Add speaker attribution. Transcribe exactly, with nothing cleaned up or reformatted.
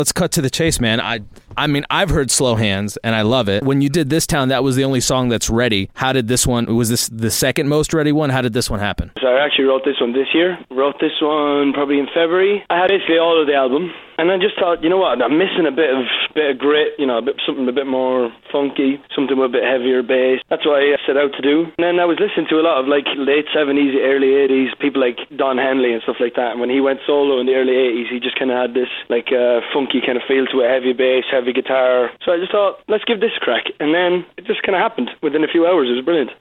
Speaker 1: Let's cut to the chase, man. I I mean, I've heard Slow Hands, and I love it. When you did This Town, that was the only song that's ready. How did this one, was this the second most ready one? How did this one happen?
Speaker 2: So I actually wrote this one this year. Wrote this one probably in February. I had basically all of the album. And I just thought, you know what, I'm missing a bit of bit of grit, you know, a bit, something a bit more funky, something with a bit heavier bass. That's what I set out to do. And then I was listening to a lot of like late seventies, early eighties, people like Don Henley and stuff like that. And when he went solo in the early eighties, he just kind of had this like uh, funky kind of feel to it, heavy bass, heavy guitar. So I just thought, let's give this a crack. And then it just kind of happened within a few hours. It was brilliant.